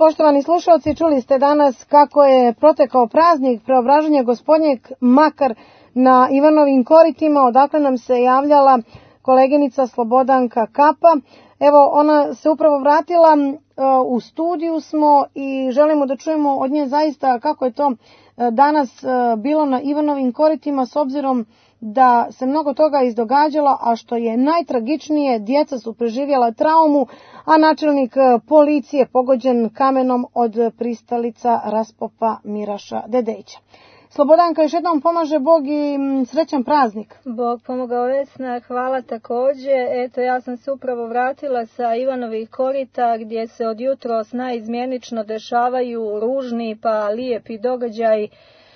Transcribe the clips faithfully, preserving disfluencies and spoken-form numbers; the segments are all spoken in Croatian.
Poštovani slušalci, čuli ste danas kako je protekao praznik Preobraženja Gospodnjeg Makar na Ivanovim koritima, odakle nam se javljala koleginica Slobodanka Kapa. Evo, ona se upravo vratila, u studiju smo i želimo da čujemo od nje zaista kako je to danas bilo na Ivanovim koritima, s obzirom da se mnogo toga izdogađalo, a što je najtragičnije, djeca su preživjela traumu, a načelnik policije pogođen kamenom od pristalica raspopa Miraša Dedejića. Slobodanka, još jednom pomaže Bog i srećan praznik. Bog pomogao, Vesna, hvala također. Eto, ja sam se upravo vratila sa Ivanovih korita gdje se od jutros naizmjenično dešavaju ružni pa lijepi događaji.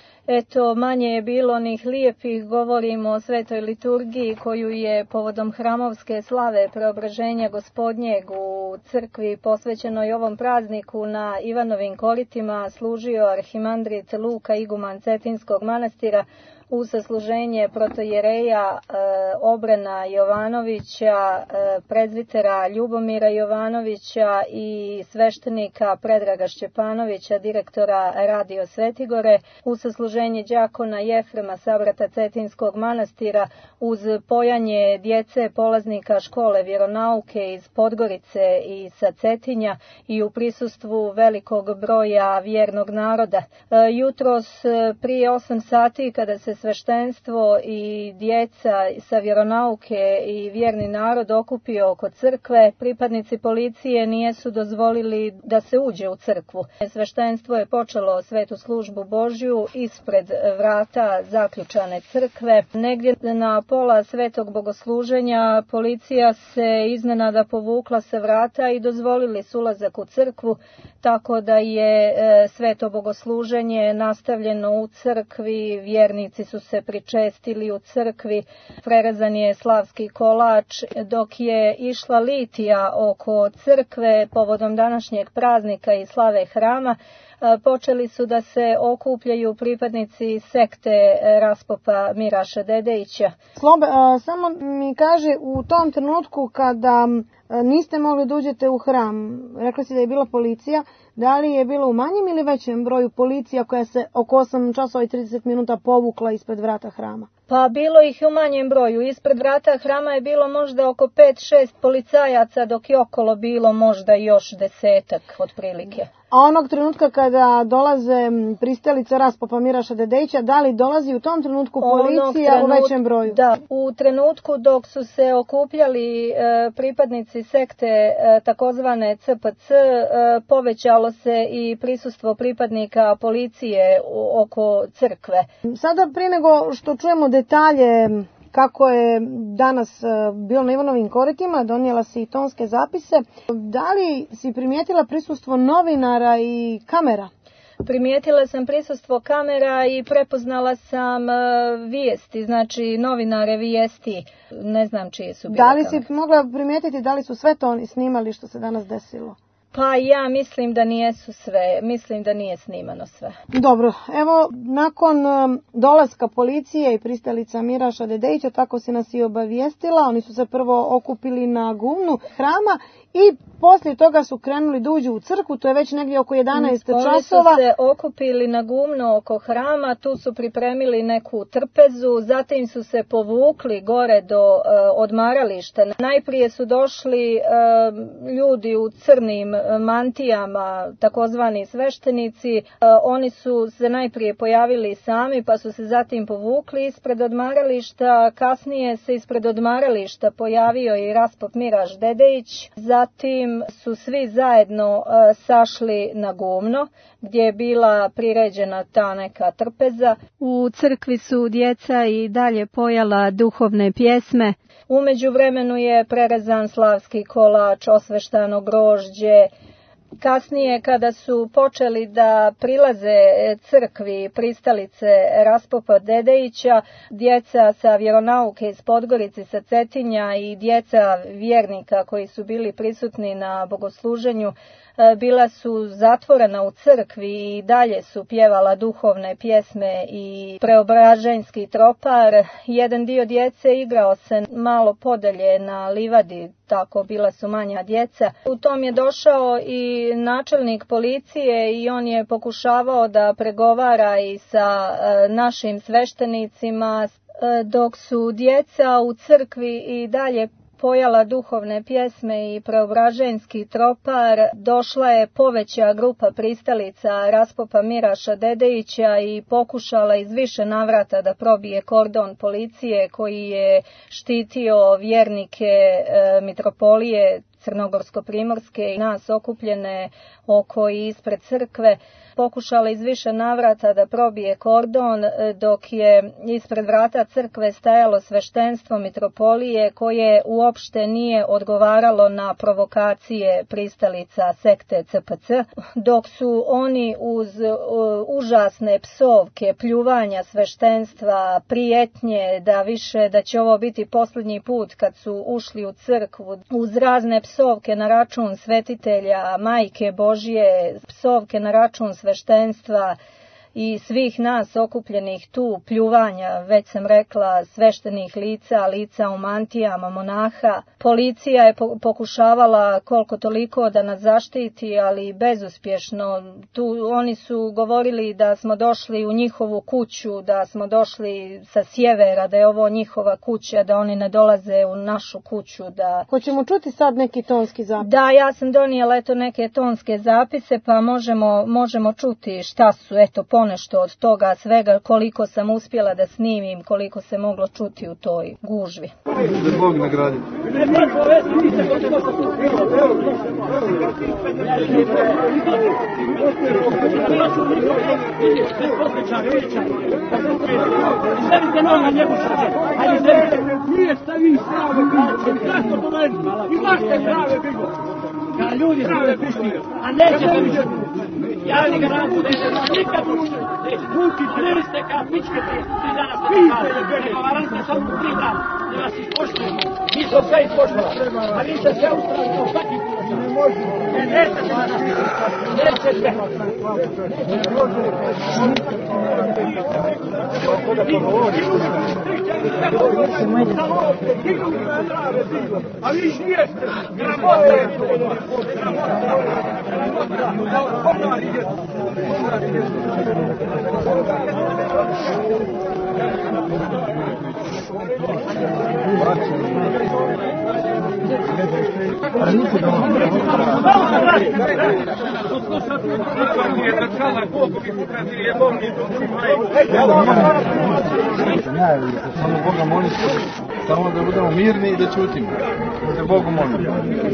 Eto, manje je bilo onih lijepih, govorimo o svetoj liturgiji koju je povodom hramovske slave Preobraženja Gospodnjeg u crkvi posvećenoj ovom prazniku na Ivanovim koritima služio arhimandrit Luka, iguman Cetinskog manastira, u sasluženje protojereja e, Obrena Jovanovića, e, prezvitera Ljubomira Jovanovića i sveštenika Predraga Šćepanovića, direktora Radio Svetigore, u sasluženje đakona Jefrema, sabrata Cetinskog manastira, uz pojanje djece polaznika škole vjeronauke iz Podgorice i sa Cetinja i u prisustvu velikog broja vjernog naroda. E, jutros prije osam sati, kada se sveštenstvo i djeca sa vjeronauke i vjerni narod okupio oko crkve, pripadnici policije nijesu dozvolili da se uđe u crkvu. Sveštenstvo je počelo svetu službu Božju ispred vrata zaključane crkve. Negdje na pola svetog bogosluženja policija se iznenada povukla sa vrata i dozvolili su ulazak u crkvu, tako da je sveto bogosluženje nastavljeno u crkvi, vjernici su se pričestili u crkvi, prerezan je slavski kolač, dok je išla litija oko crkve povodom današnjeg praznika i slave hrama, počeli su da se okupljaju pripadnici sekte raspopa Miraša Dedejića. Slobe, samo mi kaže, u tom trenutku kada niste mogli da uđete u hram, rekli si da je bila policija, da li je bilo u manjem ili većem broju policija koja se oko osam časova i trideset minuta povukla ispred vrata hrama? Pa bilo ih u manjem broju. Ispred vrata hrama je bilo možda oko pet šest policajaca, dok je okolo bilo možda još desetak otprilike. A onog trenutka kada dolaze pristalice raspopa Miraša Dedejića, da li dolazi u tom trenutku policija trenut, u većem broju? Da, u trenutku dok su se okupljali e, pripadnici sekte e, takozvane C P C, e, povećalo se i prisustvo pripadnika policije u, oko crkve. Sada, prije nego što čujemo detalje kako je danas bilo na Ivanovim koritima, donijela si i tonske zapise. Da li si primijetila prisustvo novinara i kamera? Primijetila sam prisustvo kamera i prepoznala sam vijesti, znači novinare vijesti. Ne znam čije su bile Da li kamere. si mogla primijetiti da li su sve to oni snimali što se danas desilo? Pa ja mislim da nijesu sve, mislim da nije snimano sve. Dobro, evo nakon dolaska policije i pristalica Miraša Dedejića, tako si nas i obavijestila, oni su se prvo okupili na gumnu hrama i poslije toga su krenuli da uđu u crkvu, to je već negdje oko jedanaest časova. Oni su se okupili na gumno oko hrama, tu su pripremili neku trpezu, zatim su se povukli gore do uh, odmarališta. Najprije su došli uh, ljudi u crnim mantijama, takozvani sveštenici. Uh, oni su se najprije pojavili sami, pa su se zatim povukli ispred odmarališta. Kasnije se ispred odmarališta pojavio i raspop Miraš Dedejić. Zatim su svi zajedno uh, sašli na gumno, gdje je bila priređena ta neka trpeza. U crkvi su djeca i dalje pojala duhovne pjesme. U međuvremenu je prerezan slavski kolač, osveštano grožđe. Kasnije, kada su počeli da prilaze crkvi pristalice raspopa Dedejića, djeca sa vjeronauke iz Podgorice, sa Cetinja i djeca vjernika koji su bili prisutni na bogosluženju bila su zatvorena u crkvi i dalje su pjevala duhovne pjesme i preobraženjski tropar. Jedan dio djece igrao se malo podalje na livadi, tako bila su manja djeca. U tom je došao i načelnik policije i on je pokušavao da pregovara i sa našim sveštenicima, dok su djeca u crkvi i dalje pojala duhovne pjesme i preobraženjski tropar. Došla je poveća grupa pristalica raspopa Miraša Dedejića i pokušala iz više navrata da probije kordon policije koji je štitio vjernike e, mitropolije Crnogorsko-primorske i nas okupljene oko i ispred crkve. Pokušala iz više navrata da probije kordon, dok je ispred vrata crkve stajalo sveštenstvo mitropolije koje uopšte nije odgovaralo na provokacije pristalica sekte C P C, dok su oni uz užasne psovke, pljuvanja sveštenstva, prijetnje da više da će ovo biti posljednji put kad su ušli u crkvu, uz razne psovke na račun svetitelja, Majke Božje, psovke na račun sveštenstva i svih nas okupljenih tu, pljuvanja, već sam rekla, sveštenih lica, lica u mantijama, monaha. Policija je pokušavala koliko toliko da nas zaštiti, ali bezuspješno. Tu oni su govorili da smo došli u njihovu kuću, da smo došli sa sjevera, da je ovo njihova kuća, da oni ne dolaze u našu kuću. Da... Hoćemo čuti sad neki tonski zapis? Da, ja sam donijela eto neke tonske zapise, pa možemo, možemo čuti šta su, eto, ponešto od toga svega, koliko sam uspjela da snimim, koliko se moglo čuti u toj gužvi. Da Bog nagradi. Stavite noga njegu sada. Ajde, stavite. Nije stavi strave kalče. Zašto pomeni? I mašte strave bilo. Ka ljudi strave pišti. A nećete više. Javni garant bude nikad ušte. Vuki triste ka pičke te. Tri dana ste pokazali. Pregovarali ste samo tri dana. Da vas ispoštujemo. Mi smo sve ispoštovali. A vi ste sve ustrali kao svaki put. Ne može. Ne nećete da nas nećete. A vi žijeste. Gramote. Samo Boga molite, samo da budemo mirni i da ćutimo. Da Bogu molimo.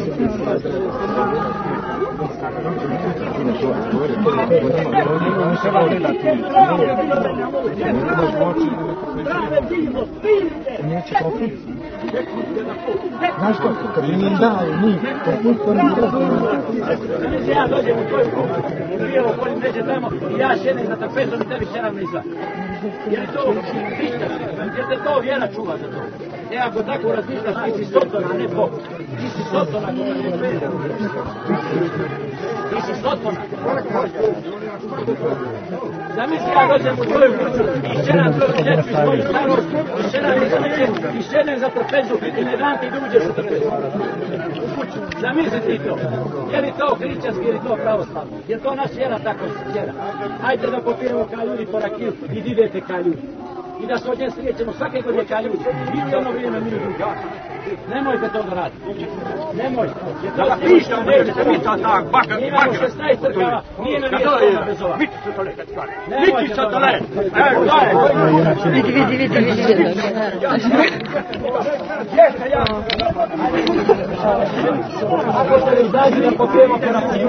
Neće poput. Znaš što, kad mi daju, mi poput, to ne Znači ja dođem u tvoju prijevo polim neće tamo i ja šenem za trpezom i tebi šeram niza. Jer je to hrišćanstvo, jer te to vjera čuva za to. E ako tako razmišljaš, ti si Sotona, a ne Bog. Ti si Sotona, koga ne prijede. Ti si Sotona. Zamisli ja dođem u tvoju kuću i šeram tvoju djecu i svoju starost i šeram i zamijem i šeram za trpezu i ne dam ti da uđeš u trpezu. U kuću. Zamisli ti to. Je li to hrišćanski ili to pravoslavno? Je to naš vjera tako vjera? Hajde da popijemo kao ljudi po rakiju i da idete kao ljudi. I da se od nje srijećemo svake godine kao ljudi. I ono vrijeme mi ljudi. Nemojte to da raditi. Nemojte. Da pišta nećete biti tak. Baka, baka. šesnaest crkava, nije na mjesto ona bez ova. Vidi se to le, kad stvari. Vidi se to le. Vidi, vidi, vidi, vidi. Jeste, ja. Ako ste li izađi da popijemo po rakiju.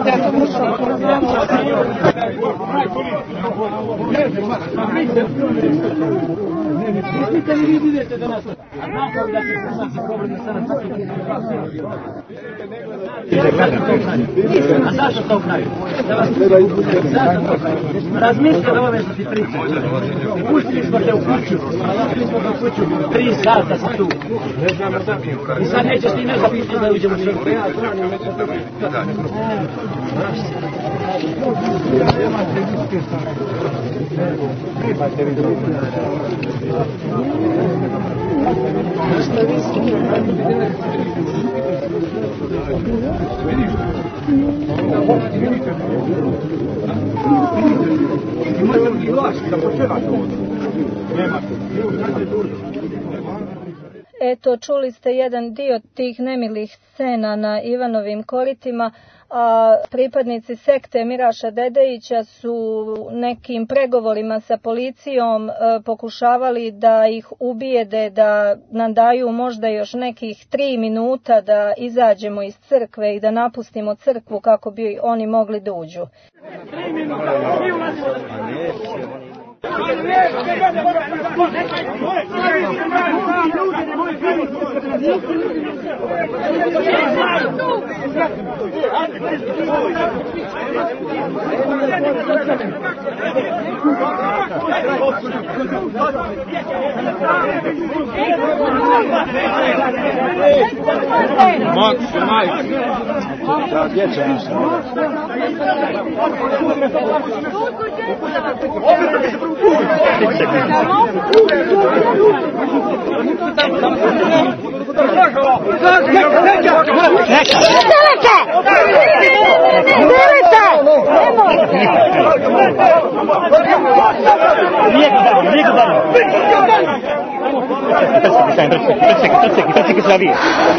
Mislite li vi vidite da nas... A znam kao da će se znači problem da sada svaki A zašto to kraju? Razmislite o ove što ti pričam. Pustili smo te u kuću. Pustili smo te u kuću. Tri sata si tu. I sad nećeš ti ne zapiti da uđemo u crkvu. Eto, čuli ste jedan dio tih nemilih scena na Ivanovim koritima, a pripadnici sekte Miraša Dedejića su nekim pregovorima sa policijom e, pokušavali da ih ubijede, da nam daju možda još nekih tri minuta da izađemo iz crkve i da napustimo crkvu kako bi oni mogli da uđu. Tri minuta, mi ulazimo. Max, Mike. Da, djeca nisu. Pensi che sia via.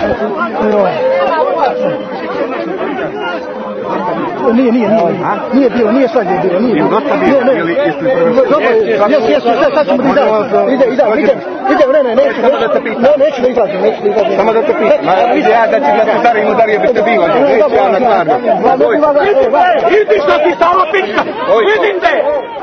Nije, nije, nije, nije bilo, nije svađe bilo, nije bilo. Nije, ne, nije, jesu, jesu, sad ćemo da izađemo. Ide, ide, ide, ide, ne, ne, neću, neću da izađem, neću da izađem. Samo da te pitam, ja da ti da ti starim udario biste bilo, neću ja na kvarno. Idi što ti samo pička, vidim te!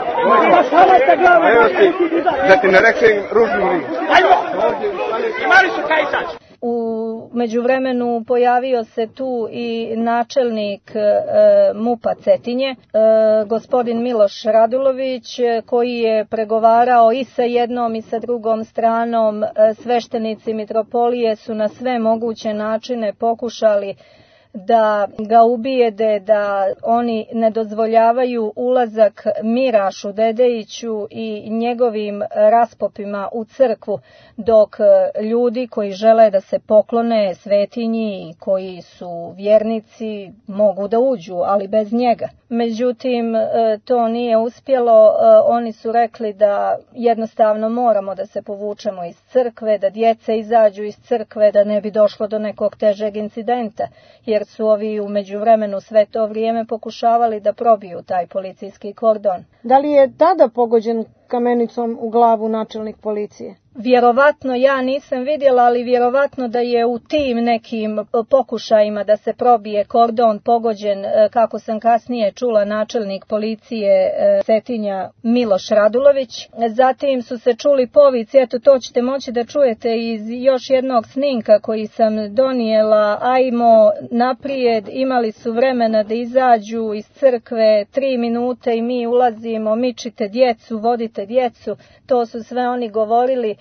Evo ti, da ti ne reksim ružnu riječ. Ajmo! Imali su kaj sad? U međuvremenu pojavio se tu i načelnik e, MUP-a Cetinje, e, gospodin Miloš Radulović, koji je pregovarao i sa jednom i sa drugom stranom. E, sveštenici mitropolije su na sve moguće načine pokušali da ga ubijede, da oni ne dozvoljavaju ulazak Mirašu Dedejiću i njegovim raspopima u crkvu, dok ljudi koji žele da se poklone svetinji i koji su vjernici mogu da uđu, ali bez njega. Međutim, to nije uspjelo. Oni su rekli da jednostavno moramo da se povučemo iz crkve, da djeca izađu iz crkve, da ne bi došlo do nekog težeg incidenta, jer su ovi u međuvremenu sve to vrijeme pokušavali da probiju taj policijski kordon. Da li je tada pogođen kamenicom u glavu načelnik policije? Vjerovatno, ja nisam vidjela, ali vjerovatno da je u tim nekim pokušajima da se probije kordon pogođen, kako sam kasnije čula, načelnik policije Cetinja Miloš Radulović. Zatim su se čuli povici, eto to ćete moći da čujete iz još jednog snimka koji sam donijela. Ajmo naprijed, imali su vremena da izađu iz crkve, tri minute i mi ulazimo, mičite djecu, vodite djecu. To su sve oni govorili.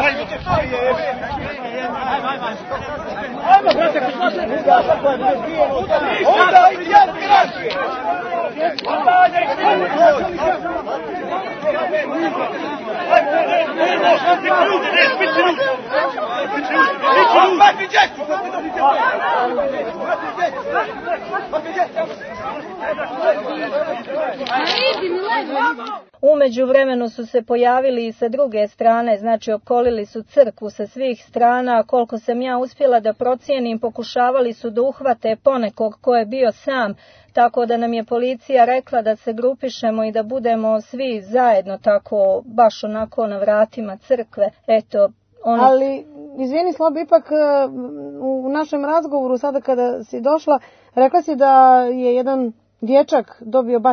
U međuvremenu su se pojavili i sa druge strane, znači opkolili su crkvu sa svih strana. Koliko sam ja uspjela da procijenim, pokušavali su da uhvate ponekog ko je bio sam, tako da nam je policija rekla da se grupišemo i da budemo svi zajedno tako, baš onako na vratima crkve. Eto, oni... Ali, izvini Slobi, ipak u našem razgovoru sada kada si došla, rekla si da je jedan dječak dobio batine.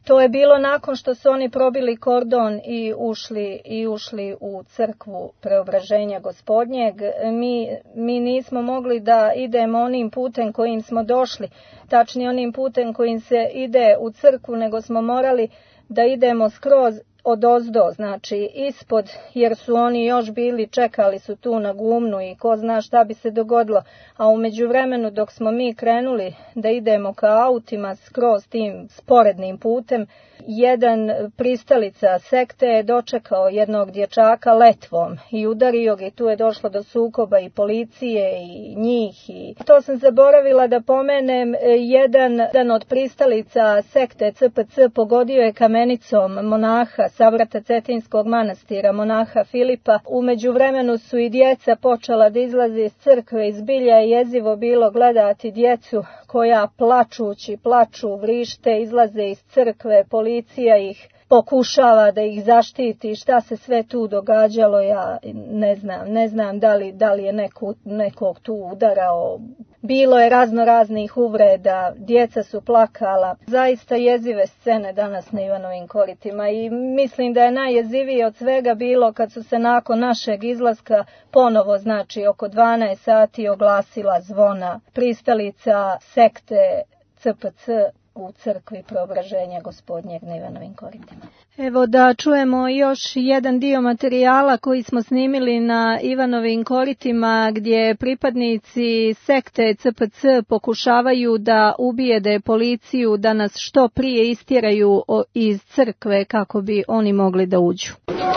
To je bilo nakon što su oni probili kordon i ušli, i ušli u crkvu Preobraženja Gospodnjeg. Mi, mi nismo mogli da idemo onim putem kojim smo došli, tačnije onim putem kojim se ide u crkvu, nego smo morali da idemo skroz odozdo, znači ispod, jer su oni još bili, čekali su tu na gumnu i ko zna šta bi se dogodilo, a u međuvremenu dok smo mi krenuli da idemo ka autima skroz tim sporednim putem, jedan pristalica sekte je dočekao jednog dječaka letvom i udario ga i tu je došlo do sukoba i policije i njih. I to sam zaboravila da pomenem, jedan, jedan od pristalica sekte C P C pogodio je kamenicom monaha Savrata Cetinskog manastira, monaha Filipa. U međuvremenu su i djeca počela da izlaze iz crkve, iz bilja je jezivo bilo gledati djecu koja plačući, plaču, vrište, izlaze iz crkve, policija ih pokušava da ih zaštiti. Šta se sve tu događalo, ja ne znam, ne znam da li, da li je neku, nekog tu udarao. Bilo je razno raznih uvreda, djeca su plakala. Zaista jezive scene danas na Ivanovim koritima i mislim da je najjezivije od svega bilo kad su se nakon našeg izlaska ponovo, znači oko dvanaest sati, oglasila zvona pristalica sekte C P C u crkvi Preobraženja Gospodnjeg na Ivanovim koritima. Evo da čujemo još jedan dio materijala koji smo snimili na Ivanovim koritima, gdje pripadnici sekte C P C pokušavaju da ubijede policiju da nas što prije istjeraju iz crkve kako bi oni mogli da uđu.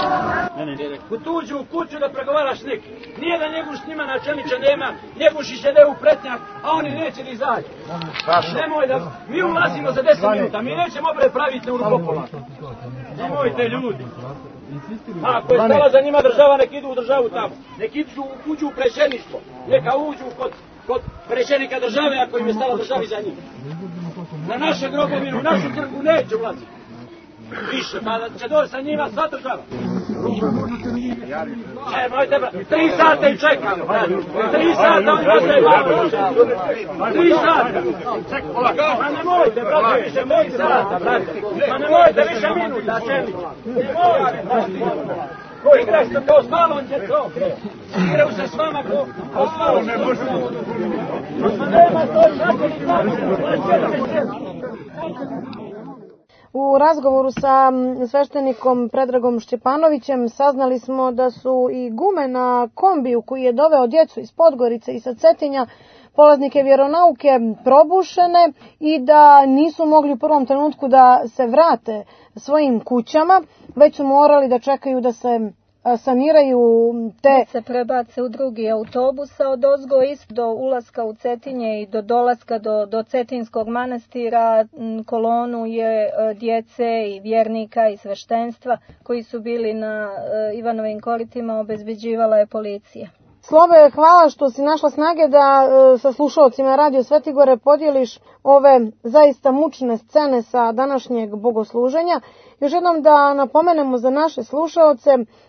Ne, ne, ne. Ko tuđu u kuću da pregovaraš s nekim. Nije da njeguš s njima načelniča nema, njeguši se ne u pretnjak, a oni neće ni izaći. Nemoj da, mi ulazimo za deset minuta, mi nećemo opet praviti u rukopola. Nemojte ljudi. Ako je stala za njima država, nek idu u državu tamo. Nek idu, uđu u predsjedništvo. Neka uđu kod, kod predsjednika države ako im je stala državi za njih. Na naše grobovinu, našu crkvu neće ulaziti. Više, pa će doći sa njima sva država. E, mojte, tri sata i čekamo, tri sata oni ostaje vamo. Tri sata. Ma nemojte, brate, više tri sata, brate. Ma nemojte, više minuta, čelić. Nemojte, brate. Ko igraš to kao s malom djecom? Igraju se s vama ko, ko s malom djecom. Ma nema to, kako ni tako. U razgovoru sa sveštenikom Predragom Šćepanovićem saznali smo da su i gume na kombiju koji je doveo djecu iz Podgorice i sa Cetinja, polaznike vjeronauke, probušene i da nisu mogli u prvom trenutku da se vrate svojim kućama, već su morali da čekaju da se saniraju te... se prebace u drugi autobus, a od ozgo isto do ulaska u Cetinje i do dolaska do, do Cetinskog manastira kolonu je djece i vjernika i sveštenstva koji su bili na Ivanovim koritima obezbeđivala je policija. Slobe, hvala što si našla snage da e, sa slušalcima Radio Svetigore podijeliš ove zaista mučne scene sa današnjeg bogosluženja. Još jednom da napomenemo za naše slušalce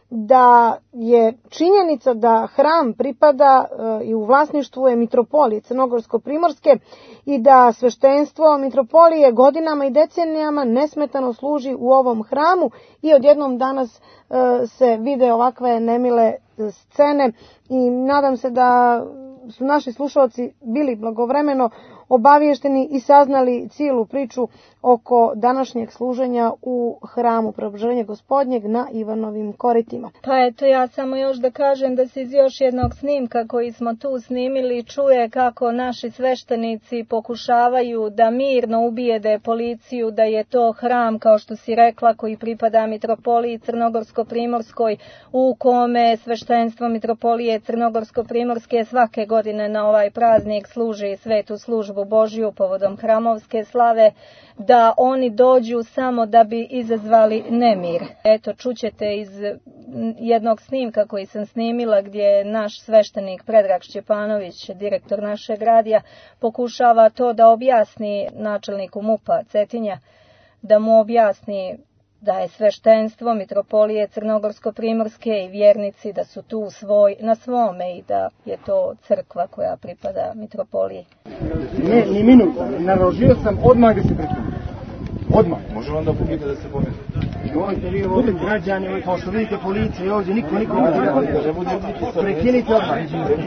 da je činjenica da hram pripada e, i u vlasništvu je mitropolije Crnogorsko-primorske i da sveštenstvo mitropolije godinama i decenijama nesmetano služi u ovom hramu i odjednom danas e, se vide ovakve nemile scene i nadam se da su naši slušalci bili blagovremeno obaviješteni i saznali cijelu priču oko današnjeg služenja u hramu Preobraženja Gospodnjeg na Ivanovim koritima. Pa eto, ja samo još da kažem da se iz još jednog snimka koji smo tu snimili čuje kako naši sveštenici pokušavaju da mirno ubijede policiju, da je to hram, kao što si rekla, koji pripada mitropoliji Crnogorsko-primorskoj, u kome sveštenstvo mitropolije Crnogorsko-primorske svake godine na ovaj praznik služi svetu službu Božju povodom hramovske slave, da oni dođu samo da bi izazvali nemir. Eto, čućete iz jednog snimka koji sam snimila gdje naš sveštenik Predrag Šćepanović, direktor našeg radija, pokušava to da objasni načelniku MUP-a Cetinja, da mu objasni da je sveštenstvo mitropolije Crnogorsko-primorske i vjernici da su tu svoj, na svome i da je to crkva koja pripada mitropoliji. Ne, ni minut, narožio sam odmah da se prekinuo. Odmah. Može onda pukite da se pometi. Ovdje građani, kao što vidite policije ovdje, niko, niko ne treba. Prekinite odmah.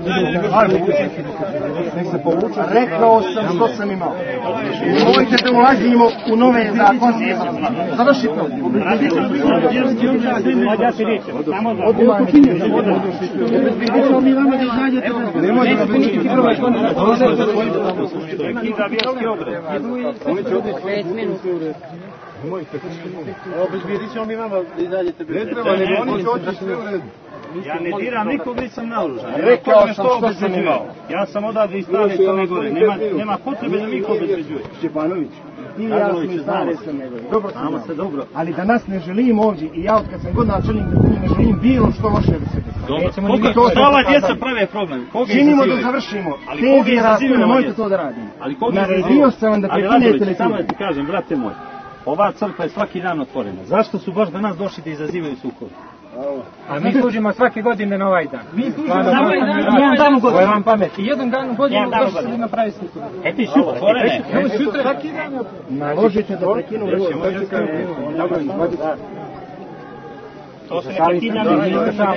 Nek se povuče. Rekao sam što sam imao. Nemojte da ulazimo u nove zakone. Završite. Ja se nećem. Samo da. Obezbedimo mi vama da izađete. Nemojte da prekinite prvo. Prekida vjerski obred. Oni će otići pet minuta. Obezbedit ćemo mi vama da izađete. Ne treba, nego oni će otići sve u redu. Ja ne diram nikog, već sam naoružan. Rekao sam što sam imao. Ja sam odavde iz stare Crne Gore. Nema, nema potrebe da mi ih obezbeđuje. Šćepanović, ti i ja smo iz stare Crne Gore. Dobro Znamo se dobro. Ali da nas ne želim ovdje i ja od kad sam god načelnik ne želim bilo što loše da se Dobro. Koga to ova djeca prave problem? Činimo da završimo. Tenzije rasprave, nemojte to da radimo. Naredio sam vam da prekinete li samo da ti kažem, brate moj, ova crkva je svaki dan otvorena. Zašto su baš danas došli da izazivaju sukob? A mi služimo svake godine na ovaj dan. Mi služimo na ovaj dan, jedan dan u godinu. Ovo je vam pamet. I jedan dan u godinu došli da napravi sukob. E ti sutra, otvorene. Evo sutra. Svaki dan. Naložite da prekinu. To se ne prekina, ne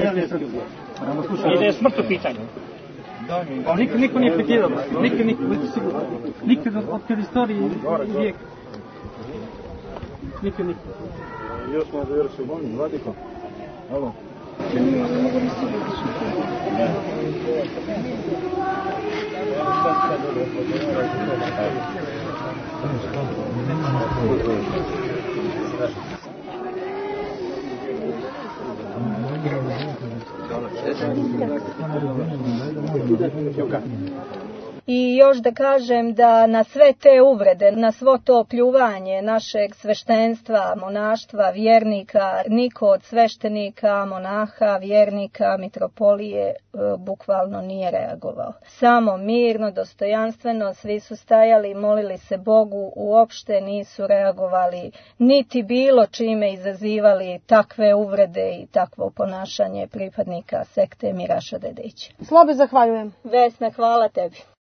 ide smrt u pitanju. Niko, niko nije prekidao. Niko, niko, budite sigurno. Nikad od kada istorije vijek. Niko, niko. Još smo završili bolni, Vladiko. Alo. I još da kažem da na sve te uvrede, na svo to pljuvanje našeg sveštenstva, monaštva, vjernika, niko od sveštenika, monaha, vjernika, mitropolije bukvalno nije reagovao. Samo mirno, dostojanstveno, svi su stajali, molili se Bogu, uopšte nisu reagovali, niti bilo čime izazivali takve uvrede i takvo ponašanje pripadnika sekte Miraša Dedića. Slobe, zahvaljujem. Vesna, hvala tebi.